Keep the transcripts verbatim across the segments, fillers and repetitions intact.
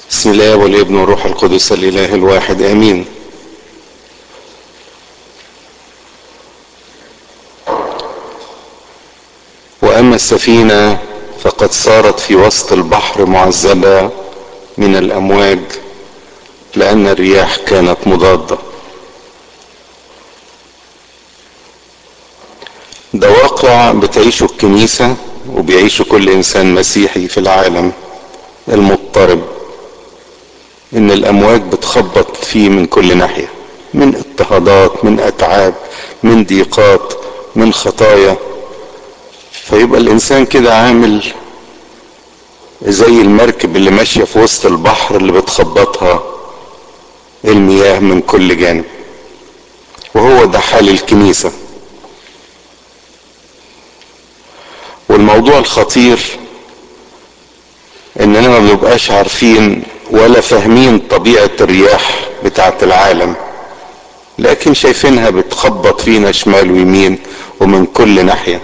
بسم الله والابن والروح القدس الاله الواحد امين. واما السفينة فقد صارت في وسط البحر معذبة من الامواج لان الرياح كانت مضادة. ده واقع بتعيشه الكنيسة وبيعيشه كل انسان مسيحي في العالم المضطرب، ان الامواج بتخبط فيه من كل ناحية، من اضطهادات، من اتعاب، من ضيقات، من خطايا. فيبقى الانسان كده عامل زي المركب اللي ماشية في وسط البحر اللي بتخبطها المياه من كل جانب. وهو ده حال الكنيسة. والموضوع الخطير اننا ما بنبقاش عارفين ولا فاهمين طبيعة الرياح بتاعة العالم، لكن شايفينها بتخبط فينا شمال ويمين ومن كل ناحية،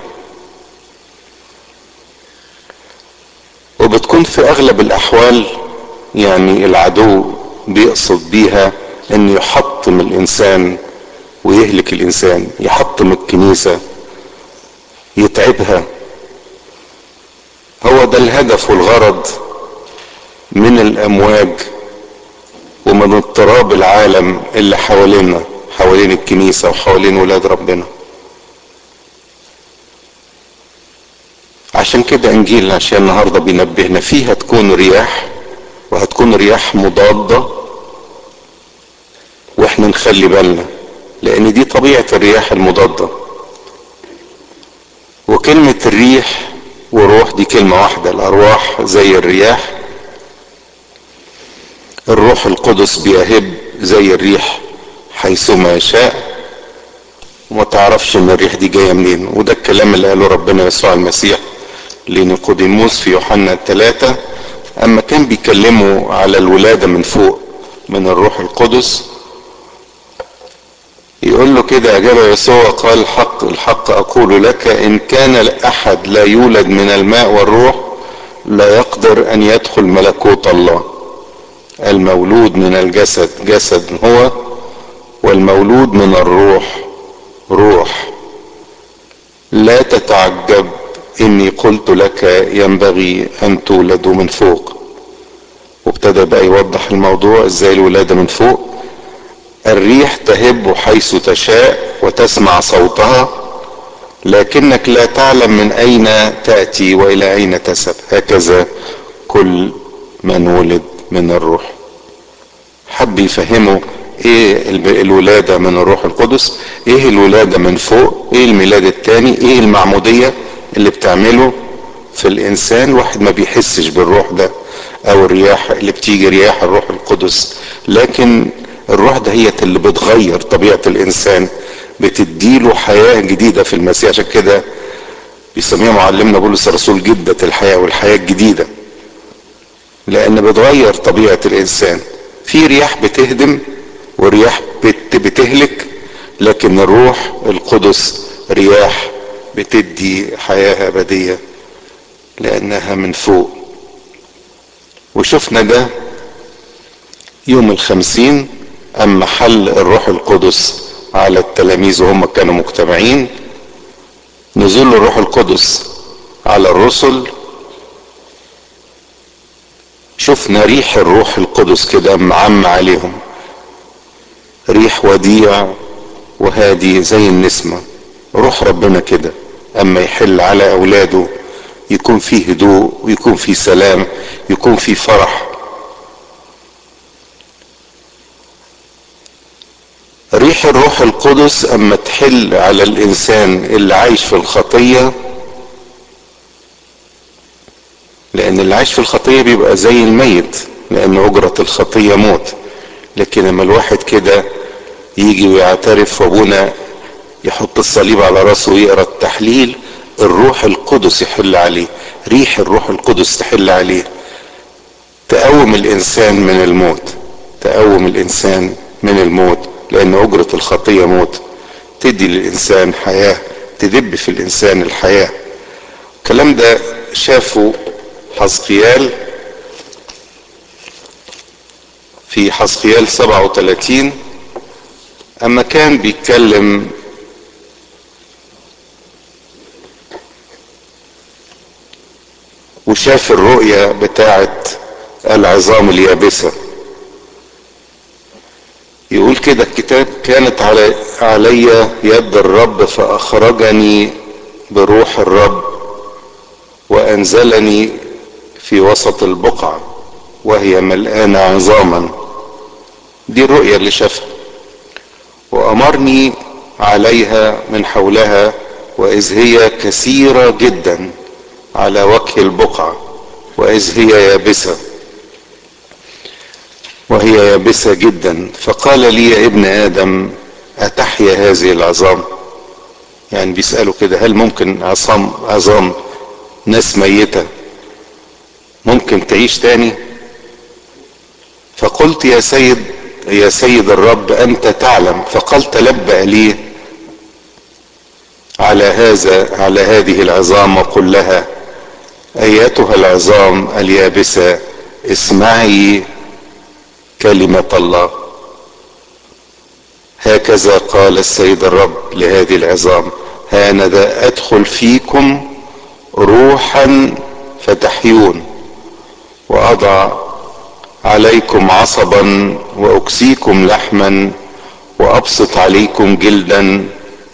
وبتكون في اغلب الاحوال يعني العدو بيقصد بيها ان يحطم الانسان ويهلك الانسان، يحطم الكنيسة، يتعبها. هو ده الهدف والغرض من الامواج ومن اضطراب العالم اللي حوالينا، حوالين الكنيسة وحوالين ولاد ربنا. عشان كده انجيل عشان النهاردة بينبهنا فيها تكون رياح، وهتكون رياح مضادة، واحنا نخلي بالنا لان دي طبيعة الرياح المضادة. وكلمة الريح وروح دي كلمة واحدة، الارواح زي الرياح، الروح القدس بيهب زي الريح حيثما يشاء، وما تعرفش ان الريح دي جاية منين. وده الكلام اللي قاله ربنا يسوع المسيح لنيقوديموس في يوحنا الثلاثة اما كان بيكلموا على الولادة من فوق من الروح القدس. يقول له كده، اجاب يسوع قال الحق الحق اقول لك ان كان احد لا يولد من الماء والروح لا يقدر ان يدخل ملكوت الله. المولود من الجسد جسد هو، والمولود من الروح روح. لا تتعجب اني قلت لك ينبغي ان تولدوا من فوق. وابتدى بقى يوضح الموضوع ازاي الولادة من فوق. الريح تهب حيث تشاء وتسمع صوتها لكنك لا تعلم من اين تأتي والى اين تذهب، هكذا كل من ولد من الروح. حب يفهموا ايه الولادة من الروح القدس، ايه الولادة من فوق، ايه الميلاد التاني، ايه المعمودية اللي بتعمله في الانسان. واحد ما بيحسش بالروح ده او الرياح اللي بتيجي رياح الروح القدس، لكن الروح ده هي اللي بتغير طبيعة الانسان، بتديله حياة جديدة في المسيح. عشان كده بيسميها معلمنا بولس الرسول جدة الحياة والحياة الجديدة، لان بتغير طبيعة الانسان. في رياح بتهدم ورياح بت بتهلك، لكن الروح القدس رياح بتدي حياة ابدية لانها من فوق. وشفنا ده يوم الخمسين اما حل الروح القدس على التلاميذ وهم كانوا مجتمعين، نزول الروح القدس على الرسل. شفنا ريح الروح القدس كده معم عليهم، ريح وديع وهادي زي النسمة. روح ربنا كده اما يحل على اولاده يكون فيه هدوء ويكون فيه سلام، يكون فيه فرح. ريح الروح القدس اما تحل على الانسان اللي عايش في الخطية، لان اللي عايش في الخطية بيبقى زي الميت لان اجرة الخطية موت. لكن اما الواحد كده يجي ويعترف وابونا يحط الصليب على راسه ويقرا التحليل، الروح القدس يحل عليه، ريح الروح القدس تحل عليه، تقوم الانسان من الموت، تقوم الانسان من الموت لان اجرة الخطية موت، تدي للانسان حياة، تدب في الانسان الحياة. الكلام ده شافه حزقيال في حزقيال سبعة وثلاثين اما كان بيتكلم وشاف الرؤية بتاعت العظام اليابسة. يقول كده الكتاب: كانت علي, علي يد الرب فأخرجني بروح الرب وأنزلني في وسط البقعة وهي ملآنة عظاما. دي الرؤية اللي شافها. وأمرني عليها من حولها وإذ هي كثيرة جدا على وجه البقعة وإذ هي يابسة وهي يابسة جدا. فقال لي: يا ابن آدم أتحيا هذه العظام؟ يعني بيسألوا كده: هل ممكن عظام عظام ناس ميتة ممكن تعيش تاني؟ فقلت: يا سيد يا سيد الرب أنت تعلم. فقال: تلبأ لي على هذا على هذه العظام وقل لها: أيتها العظام اليابسة اسمعي كلمة الله. هكذا قال السيد الرب لهذه العظام: هانذا أدخل فيكم روحا فتحيون وأضع عليكم عصبا وأكسيكم لحما وأبسط عليكم جلدا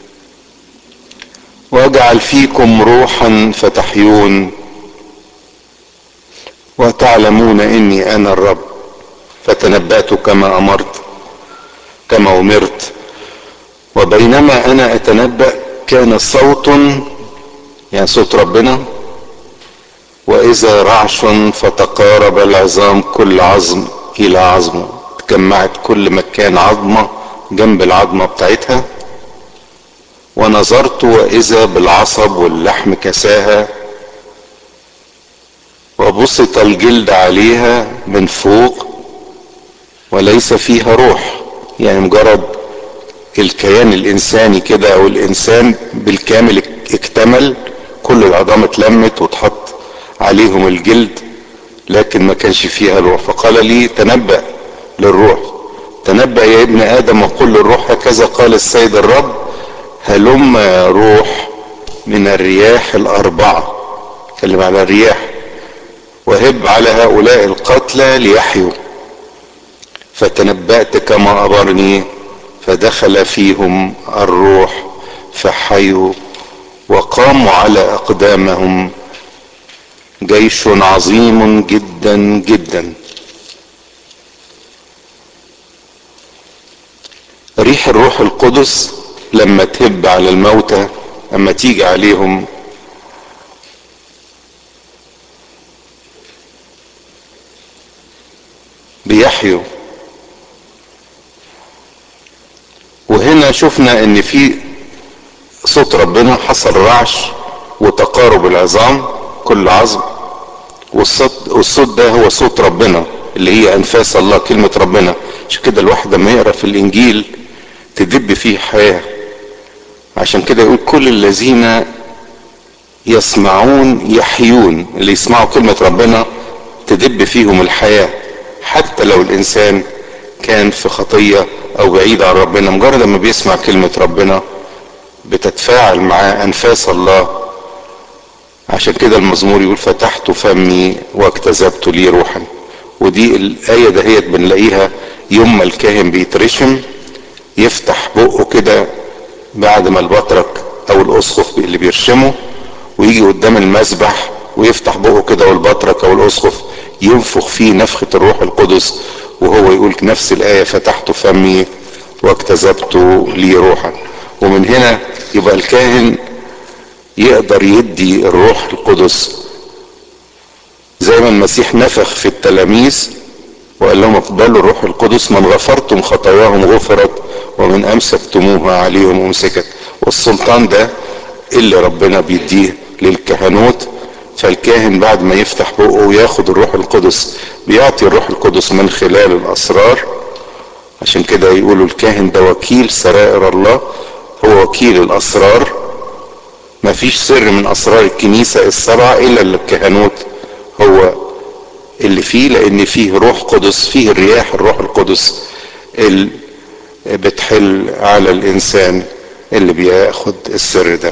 وأجعل فيكم روحا فتحيون وتعلمون إني أنا الرب. فتنبأت كما أمرت كما أمرت. وبينما أنا أتنبأ كان صوت، يعني صوت ربنا: وإذا رعش فتقارب العظام كل عظم إلى عظمه. تجمعت كل مكان عظمة جنب العظمة بتاعتها. ونظرت وإذا بالعصب واللحم كساها وبسط الجلد عليها من فوق وليس فيها روح. يعني مجرد الكيان الإنساني كده أو الإنسان بالكامل اكتمل، كل العظام اتلمت واتحط عليهم الجلد لكن ما كانش فيها روح. فقال لي: تنبأ للروح، تنبأ يا ابن آدم وقل للروح: هكذا قال السيد الرب: هلم روح من الرياح الأربعة، اتكلم على الرياح، وهب على هؤلاء القتلى ليحيوا. فتنبأت كما أمرني فدخل فيهم الروح فحيوا وقاموا على أقدامهم جيش عظيم جدا جدا. ريح الروح القدس لما تهب على الموتى، اما تيجي عليهم بيحيوا. وهنا شفنا ان في صوت ربنا، حصل رعش وتقارب العظام كل عظم، والصوت والصوت ده هو صوت ربنا اللي هي انفاس الله، كلمة ربنا. عشان كده الواحد لما يقرأ في الانجيل تدب فيه حياة. عشان كده يقول: كل الذين يسمعون يحيون. اللي يسمعوا كلمة ربنا تدب فيهم الحياة، حتى لو الانسان كان في خطية او بعيد عن ربنا، مجرد ما بيسمع كلمة ربنا بتتفاعل معاه انفاس الله. عشان كده المزمور يقول: فتحت فمي واجتذبت لي روحا. ودي الآية دهيت بنلاقيها يوم ما الكاهن بيترشم، يفتح بقه كده بعد ما البطرك او الاسقف اللي بيرشمه، ويجي قدام المذبح ويفتح بقه كده، والبطرك او الاسقف ينفخ فيه نفخة الروح القدس، وهو يقول نفس الآية: فتحت فمي واجتذبت لي روحا. ومن هنا يبقى الكاهن يقدر يدي الروح القدس زي ما المسيح نفخ في التلاميذ وقال لهم: اقبلوا الروح القدس، من غفرتم خطاياهم غفرت ومن امسكتموها عليهم امسكت. والسلطان ده اللي ربنا بيديه للكهنوت. فالكاهن بعد ما يفتح بقه وياخد الروح القدس بيعطي الروح القدس من خلال الاسرار. عشان كده يقولوا الكاهن ده وكيل سرائر الله، هو وكيل الاسرار. ما فيش سر من اسرار الكنيسة السبعة الا اللي الكهنوت هو اللي فيه، لان فيه روح قدس، فيه الرياح الروح القدس اللي بتحل على الانسان اللي بياخد السر ده.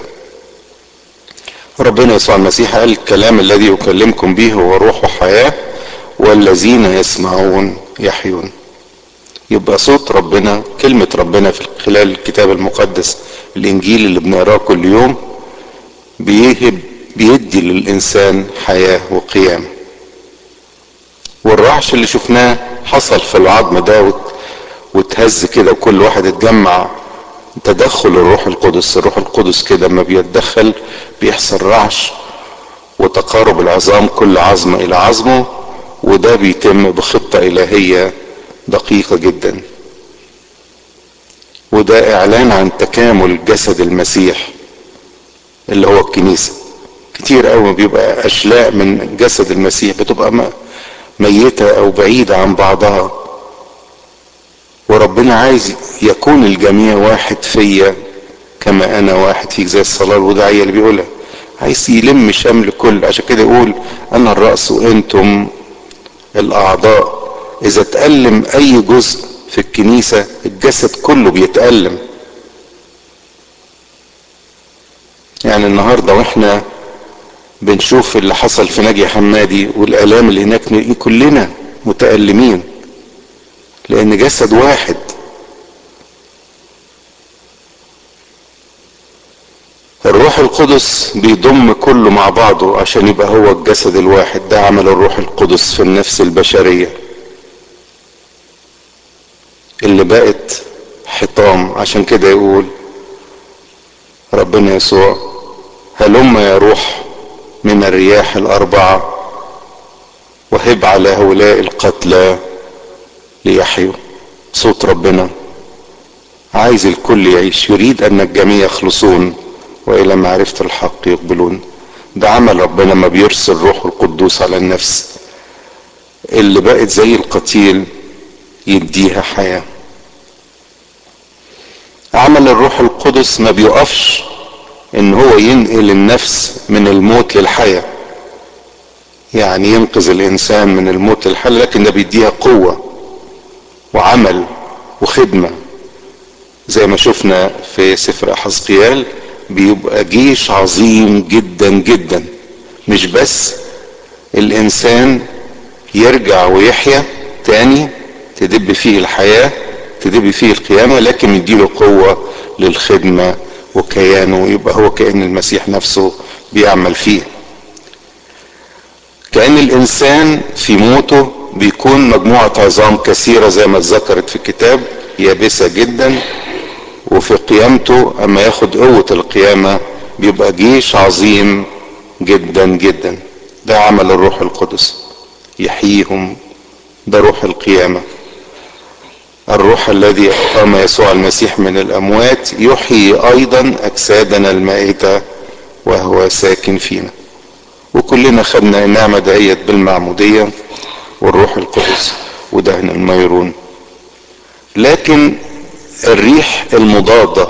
ربنا يسوع المسيح قال الكلام الذي اكلمكم به هو روح وحياة والذين يسمعون يحيون. يبقى صوت ربنا، كلمة ربنا في خلال الكتاب المقدس الانجيل اللي بنقراه كل يوم بيهب بيدي للانسان حياة وقيام. والرعش اللي شفناه حصل في العظم ده وتهز كده وكل واحد اتجمع، تدخل الروح القدس. الروح القدس كده لما بيتدخل بيحصل رعش وتقارب العظام كل عظمة الى عظمه، وده بيتم بخطة الهية دقيقة جدا. وده اعلان عن تكامل جسد المسيح اللي هو الكنيسة. كتير قوي بيبقى اشلاء من جسد المسيح بتبقى ميتة او بعيدة عن بعضها، وربنا عايز يكون الجميع واحد فيا كما انا واحد فيك، زي الصلاة الوداعية اللي بيقولها. عايز يلم شمل كل، عشان كده يقول انا الرأس وانتم الاعضاء. اذا تألم اي جزء في الكنيسة الجسد كله بيتألم. يعني النهاردة واحنا بنشوف اللي حصل في ناجي حمادي والالام اللي هناك، كلنا متألمين لان جسد واحد. الروح القدس بيضم كله مع بعضه عشان يبقى هو الجسد الواحد. ده عمل الروح القدس في النفس البشرية اللي بقت حطام. عشان كده يقول ربنا يسوع هلم يا روح من الرياح الاربعة وهب على هؤلاء القتلى ليحيوا. صوت ربنا عايز الكل يعيش، يريد ان الجميع يخلصون والى معرفة الحق يقبلون. ده عمل ربنا ما بيرسل روح القدوس على النفس اللي بقت زي القتيل يديها حياة. عمل الروح القدس ما بيقفش ان هو ينقل النفس من الموت للحياة، يعني ينقذ الانسان من الموت للحياة، لكن ده بيديها قوة وعمل وخدمة. زي ما شفنا في سفر حزقيال بيبقى جيش عظيم جدا جدا، مش بس الانسان يرجع ويحيا تاني تدب فيه الحياة تدب فيه القيامة، لكن يديله قوة للخدمة وكيانه يبقى هو كأن المسيح نفسه بيعمل فيه. كأن الانسان في موته بيكون مجموعة عظام كثيرة زي ما اتذكرت في الكتاب يابسة جدا، وفي قيامته اما ياخد قوة القيامة بيبقى جيش عظيم جدا جدا. ده عمل الروح القدس يحييهم، ده روح القيامة. الروح الذي أقام يسوع المسيح من الأموات يحيي أيضا أجسادنا المائتة وهو ساكن فينا. وكلنا خدنا النعمة دهيت بالمعمودية والروح القدس ودهن الميرون. لكن الريح المضادة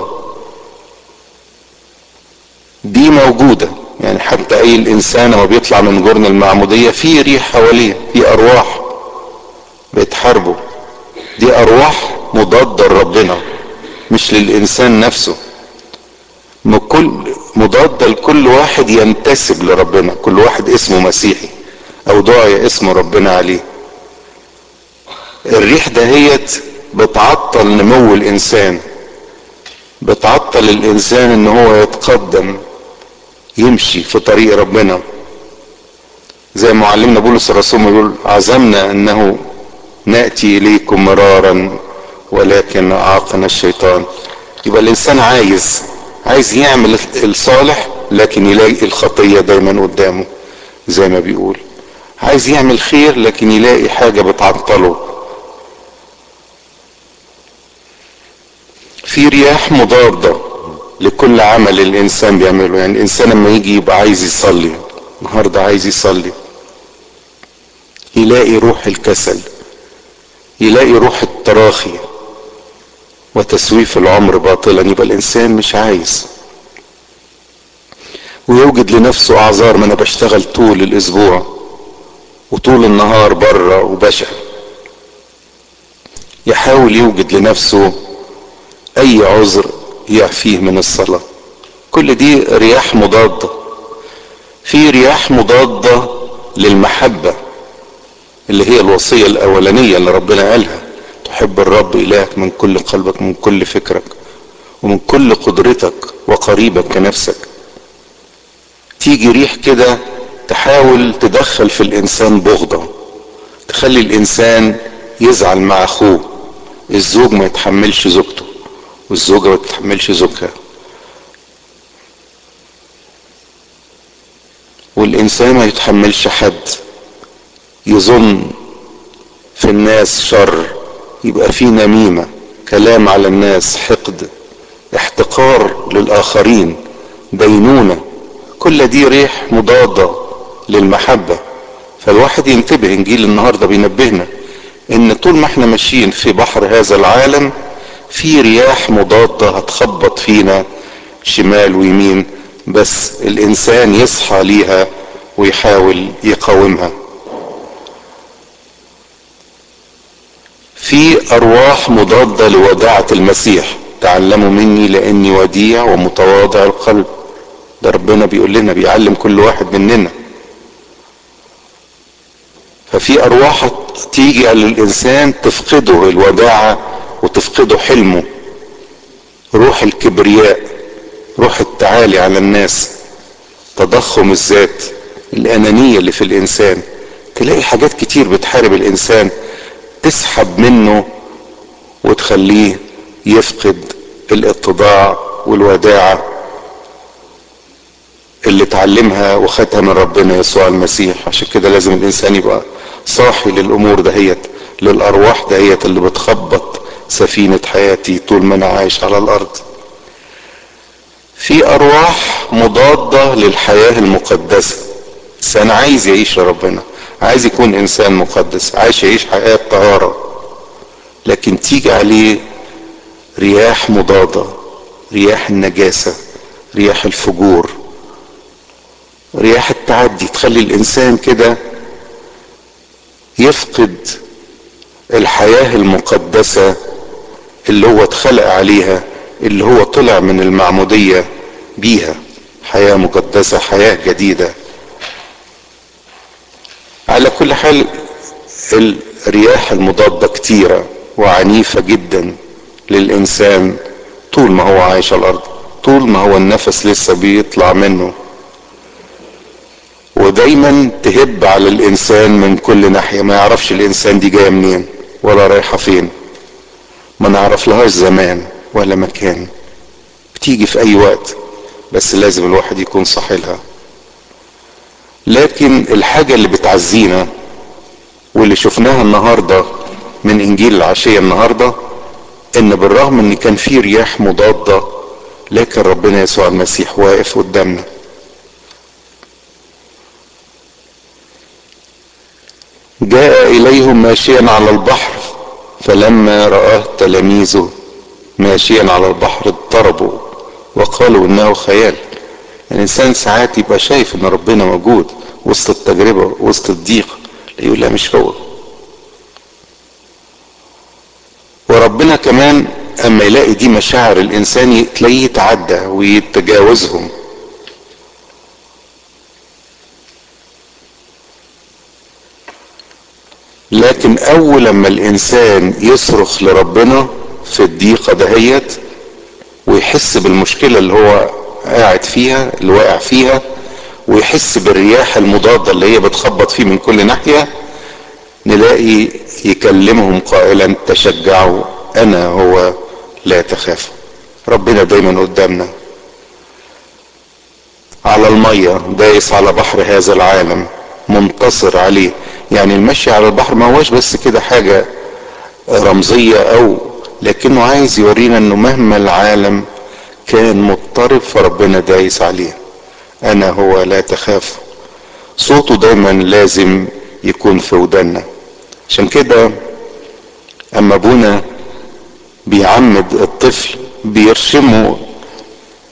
دي موجودة، يعني حتى أي الإنسان لما بيطلع من جرن المعمودية في ريح حواليه، في أرواح بتحاربه. دي أرواح مضادة لربنا مش للإنسان نفسه، كل مضادة لكل واحد ينتسب لربنا، كل واحد اسمه مسيحي او دعي اسم ربنا عليه. الريح دهيت بتعطل نمو الانسان، بتعطل الانسان ان هو يتقدم يمشي في طريق ربنا. زي معلمنا بولس الرسول يقول عزمنا انه نأتي اليكم مرارا ولكن اعاقنا الشيطان. يبقى الانسان عايز عايز يعمل الصالح لكن يلاقي الخطية دايما قدامه. زي ما بيقول عايز يعمل خير لكن يلاقي حاجة بتعطله. في رياح مضادة لكل عمل الانسان بيعمله. يعني الانسان لما يجي يبقى عايز يصلي النهاردة، عايز يصلي يلاقي روح الكسل، يلاقي روح التراخي وتسويف العمر باطلا. يبقى الانسان مش عايز، ويوجد لنفسه اعذار. ما انا بشتغل طول الاسبوع وطول النهار بره وبشع، يحاول يوجد لنفسه اي عذر يعفيه من الصلاة. كل دي رياح مضادة. في رياح مضادة للمحبة اللي هي الوصية الاولانية اللي ربنا قالها: تحب الرب الهك من كل قلبك من كل فكرك ومن كل قدرتك وقريبك كنفسك. تيجي ريح كده تحاول تدخل في الانسان بغضة، تخلي الانسان يزعل مع اخوه. الزوج ما يتحملش زوجته والزوجة ما تتحملش زوجها، والانسان ما يتحملش حد، يظن في الناس شر، يبقى في نميمة، كلام على الناس، حقد، احتقار للاخرين، دينونة. كل دي ريح مضادة للمحبة. فالواحد ينتبه، انجيل النهاردة بينبهنا ان طول ما احنا ماشيين في بحر هذا العالم في رياح مضادة هتخبط فينا شمال ويمين، بس الانسان يصحى ليها ويحاول يقاومها. في ارواح مضادة لوداعة المسيح: تعلموا مني لاني وديع ومتواضع القلب. ده ربنا بيقول لنا، بيعلم كل واحد مننا. ففي ارواح تيجي على الانسان تفقده الوداعة وتفقده حلمه، روح الكبرياء، روح التعالي على الناس، تضخم الذات، الانانية اللي في الانسان. تلاقي حاجات كتير بتحارب الانسان، تسحب منه وتخليه يفقد الاتضاع والوداعة اللي اتعلمها وخدها من ربنا يسوع المسيح. عشان كده لازم الانسان يبقى صاحي للامور دهيت، للارواح دهيت اللي بتخبط سفينة حياتي طول ما انا عايش على الارض. في ارواح مضادة للحياة المقدسة. انسان عايز يعيش لربنا، عايز يكون انسان مقدس، عايز يعيش حياة طهارة، لكن تيجي عليه رياح مضادة، رياح النجاسة، رياح الفجور، رياح التعدي، تخلي الانسان كده يفقد الحياة المقدسة اللي هو اتخلق عليها، اللي هو طلع من المعمودية بيها، حياة مقدسة، حياة جديدة. على كل حال الرياح المضادة كتيرة وعنيفة جدا للإنسان طول ما هو عايش على الأرض، طول ما هو النفس لسه بيطلع منه، ودايما تهب على الإنسان من كل ناحية. ما يعرفش الإنسان دي جاية منين ولا رايحة فين، ما نعرف لهاش زمان ولا مكان، بتيجي في أي وقت، بس لازم الواحد يكون صاحي لها. لكن الحاجة اللي بتعزينا واللي شفناها النهاردة من انجيل العشية النهاردة، ان بالرغم ان كان في رياح مضادة لكن ربنا يسوع المسيح واقف قدامنا. جاء اليهم ماشيا على البحر فلما رآه تلاميذه ماشيا على البحر اضطربوا وقالوا انه خيال. الانسان ساعات يبقى شايف ان ربنا موجود وسط التجربة وسط الضيق، يقول لا مش هو. وربنا كمان اما يلاقي دي مشاعر الانسان تلاقيه يتعدى ويتجاوزهم. لكن اول لما الانسان يصرخ لربنا في الضيقة دهيت ويحس بالمشكلة اللي هو قاعد فيها اللي واقع فيها، ويحس بالرياح المضادة اللي هي بتخبط فيه من كل ناحية، نلاقي يكلمهم قائلا تشجعوا انا هو لا تخافوا. ربنا دايما قدامنا على المية، دايس على بحر هذا العالم، منتصر عليه. يعني المشي على البحر ما هوش بس كده حاجة رمزية او، لكنه عايز يورينا انه مهما العالم كان مضطرب فربنا دايس عليه. انا هو لا تخاف، صوته دايما لازم يكون في ودنا. عشان كده اما ابونا بيعمد الطفل بيرشمه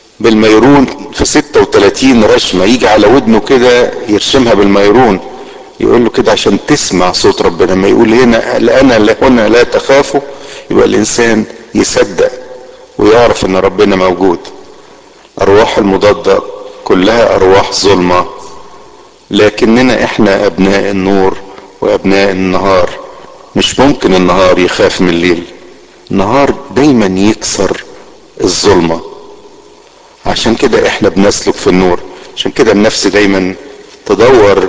بالميرون في ستة وتلاتين رشمة، يجي على ودنه كده يرشمها بالميرون يقول له كده عشان تسمع صوت ربنا. لما يقول هنا انا هنا لا تخافوا، يبقى الانسان يصدق ويعرف ان ربنا موجود. ارواح المضادة كلها ارواح ظلمة، لكننا احنا ابناء النور وابناء النهار. مش ممكن النهار يخاف من الليل، النهار دايما يكسر الظلمة. عشان كده احنا بنسلك في النور. عشان كده النفس دايما تدور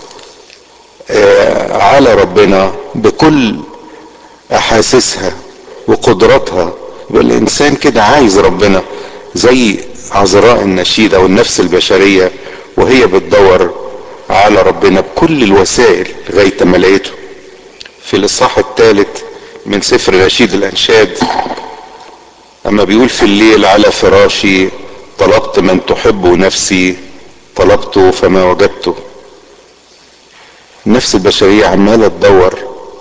آه على ربنا بكل احاسيسها وقدراتها. يبقى الانسان كده عايز ربنا، زي عذراء النشيد او النفس البشرية وهي بتدور على ربنا بكل الوسائل لغاية ما لقيته. في الاصحاح الثالث من سفر نشيد الانشاد اما بيقول في الليل على فراشي طلبت من تحب نفسي، طلبته فما وجدته. النفس البشرية عمالة تدور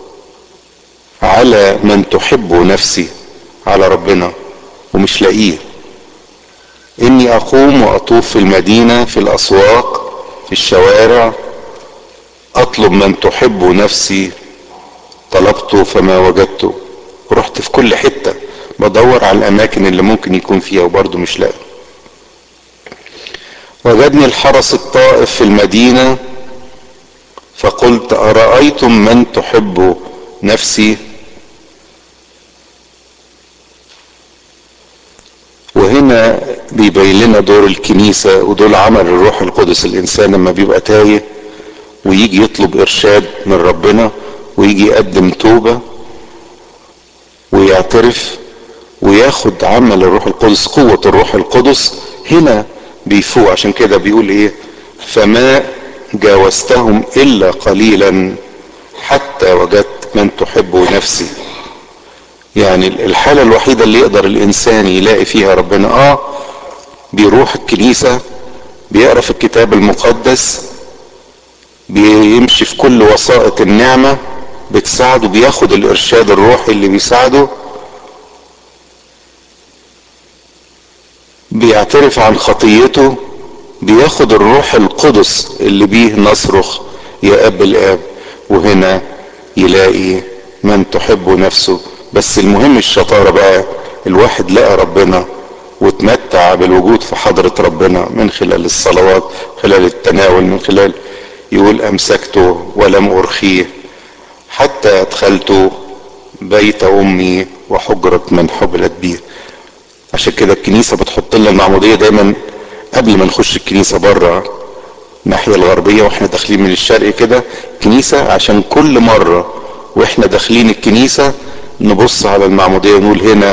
على من تحب نفسي، على ربنا، ومش لاقيه. اني اقوم واطوف في المدينة في الاسواق في الشوارع اطلب من تحب نفسي، طلبته فما وجدته. رحت في كل حتة بدور على الاماكن اللي ممكن يكون فيها وبرضه مش لاقي. وجدني الحرس الطائف في المدينة فقلت أرأيتم من تحب نفسي. وهنا بيبين لنا دور الكنيسة ودول عمل الروح القدس. الإنسان لما بيبقى تايه ويجي يطلب إرشاد من ربنا ويجي يقدم توبة ويعترف وياخد عمل الروح القدس، قوة الروح القدس، هنا بيفوق. عشان كده بيقول ايه؟ فما جاوزتهم الا قليلا حتى وجدت من تحب نفسي. يعني الحالة الوحيدة اللي يقدر الانسان يلاقي فيها ربنا اه بيروح الكنيسة، بيقرأ في الكتاب المقدس، بيمشي في كل وسائط النعمة بتساعده، بياخد الارشاد الروحي اللي بيساعده، بيعترف عن خطيته، بياخد الروح القدس اللي بيه نصرخ يا اب الاب. وهنا يلاقي من تحب نفسه. بس المهم الشطارة بقى، الواحد لقى ربنا وتمتع بالوجود في حضرة ربنا من خلال الصلوات، خلال التناول، من خلال يقول امسكته ولم ارخيه حتى ادخلت بيت امي وحجرة من حبلت بيه. عشان كده الكنيسة بتحط لنا المعمودية دايما قبل ما نخش الكنيسة بره الناحية الغربية واحنا داخلين من الشرق كده كنيسة، عشان كل مرة واحنا داخلين الكنيسة نبص على المعمودية ونقول هنا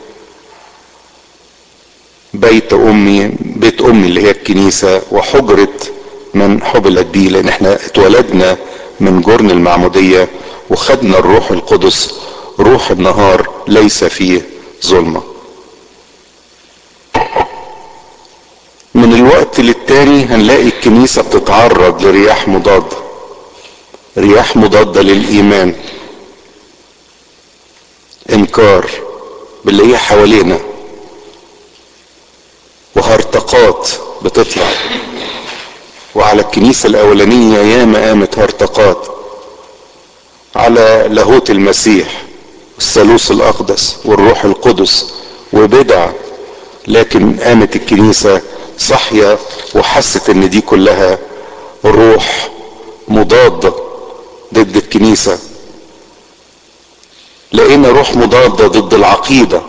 بيت امي، بيت امي اللي هي الكنيسة، وحجرة من حبلت بيه، لان احنا اتولدنا من جرن المعمودية وخدنا الروح القدس روح النهار ليس فيه ظلمة. من الوقت للتاني هنلاقي الكنيسة بتتعرض لرياح مضادة، رياح مضادة للإيمان، إنكار باللي هي حوالينا، وهرطقات بتطلع. وعلى الكنيسة الأولانية ياما قامت هرطقات على لاهوت المسيح والثالوث الأقدس والروح القدس وبدع، لكن قامت الكنيسة صحية وحست ان دي كلها روح مضادة ضد الكنيسة. لقينا روح مضادة ضد العقيدة،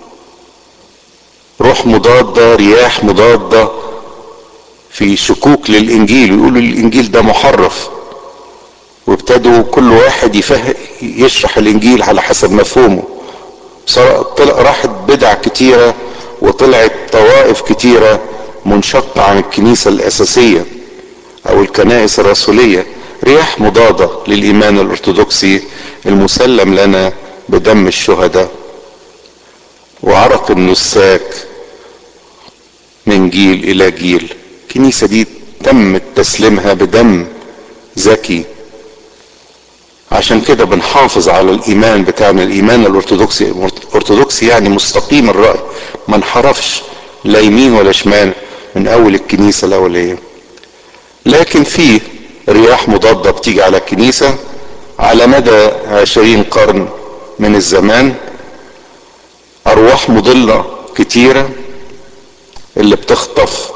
روح مضادة، رياح مضادة في شكوك للإنجيل، ويقولوا الإنجيل ده محرف، وابتدوا كل واحد يفهم يشرح الإنجيل على حسب مفهومه. راحت بدع كتيرة وطلعت طوائف كتيرة منشقة عن الكنيسة الأساسية أو الكنائس الرسولية. رياح مضادة للإيمان الأرثوذكسي المسلم لنا بدم الشهداء وعرق النساك من جيل إلى جيل. الكنيسة دي تم تسليمها بدم زكي. عشان كده بنحافظ على الإيمان بتاعنا، الإيمان الأرثوذكسي. أرثوذكسي يعني مستقيم الرأي، ما انحرفش لا يمين ولا شمال من أول الكنيسة الأولية. لكن في رياح مضادة بتيجي على الكنيسة على مدى عشرين قرن من الزمان. ارواح مضلة كتيرة اللي بتخطف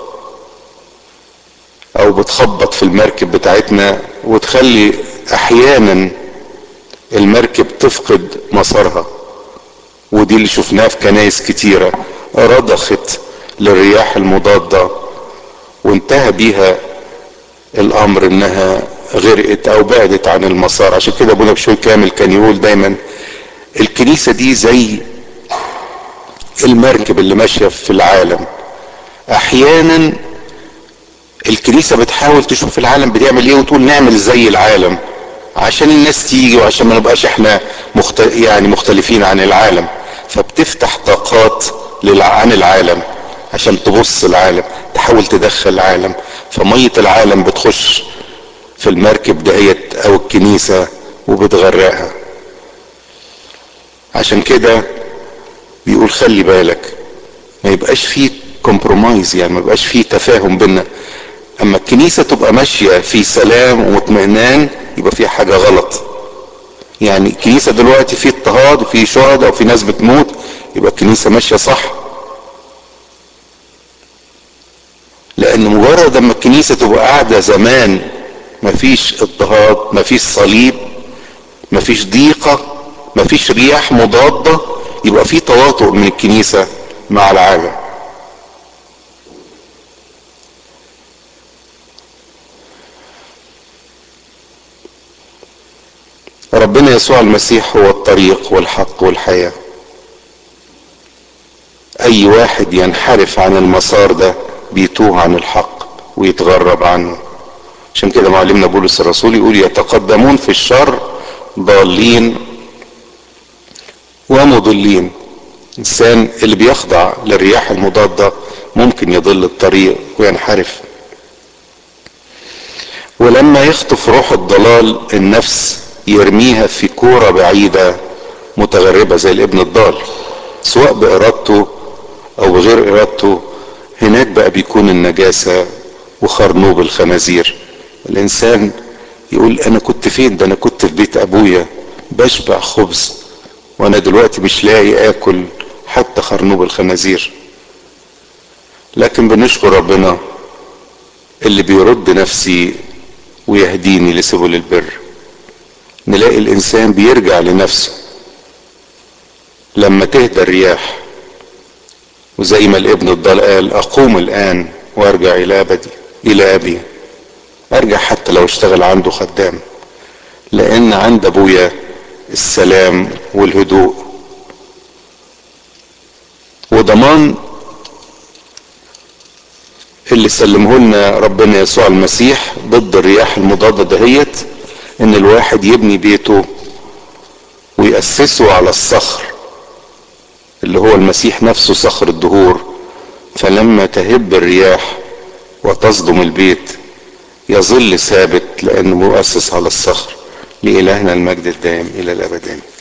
او بتخبط في المركب بتاعتنا وتخلي احيانا المركب تفقد مسارها، ودي اللي شفناها في كنايس كتيرة رضخت للرياح المضادة وانتهى بيها الامر انها غرقت او بعدت عن المسار. عشان كده ابونا بشوي كامل كان يقول دايما الكنيسة دي زي المركب اللي ماشية في العالم. احيانا الكنيسة بتحاول تشوف العالم بتعمل ايه وتقول نعمل زي العالم عشان الناس تيجي وعشان ما نبقاش احنا مخت... يعني مختلفين عن العالم، فبتفتح طاقات للع... عن العالم عشان تبص العالم، تحاول تدخل العالم، فمية العالم بتخش في المركب دهيت او الكنيسة وبتغرقها. عشان كده بيقول خلي بالك ما يبقاش فيه كومبرومايز، يعني ما يبقاش فيه تفاهم بينا. اما الكنيسة تبقى ماشية في سلام واطمئنان يبقى فيها حاجة غلط. يعني الكنيسة دلوقتي في اضطهاد وفي شهداء وفي ناس بتموت، يبقى الكنيسة ماشية صح. لان مجرد اما الكنيسة تبقى قاعدة زمان مفيش اضطهاد، مفيش صليب، مفيش ضيقة، مفيش رياح مضادة، يبقى في تواطؤ من الكنيسة مع العالم. ربنا يسوع المسيح هو الطريق والحق والحياة. اي واحد ينحرف عن المسار ده بيتوه عن الحق ويتغرب عنه. عشان كده معلمنا بولس الرسول يقول يتقدمون في الشر ضالين ومضلين. الانسان اللي بيخضع للرياح المضادة ممكن يضل الطريق وينحرف. ولما يخطف روح الضلال النفس يرميها في كورة بعيدة متغربة زي الابن الضال، سواء بإرادته او بغير ارادته. هناك بقى بيكون النجاسة وخرنوب الخنازير. الانسان يقول انا كنت فين؟ ده انا كنت في بيت ابويا بشبع خبز وانا دلوقتي مش لاقي اكل حتى خرنوب الخنازير. لكن بنشكر ربنا اللي بيرد نفسي ويهديني لسبل البر. نلاقي الانسان بيرجع لنفسه لما تهدى الرياح، وزي ما الابن الضال قال اقوم الان وارجع الى ابدي الى ابي. ارجع حتى لو اشتغل عنده خدام، لان عند ابويا السلام والهدوء وضمان اللي سلمه لنا ربنا يسوع المسيح ضد الرياح المضادة دهيت، ان الواحد يبني بيته ويأسسه على الصخر اللي هو المسيح نفسه صخر الدهور. فلما تهب الرياح وتصدم البيت يظل ثابت لانه مؤسس على الصخر. لإلهنا المجد الدائم الى الابدين.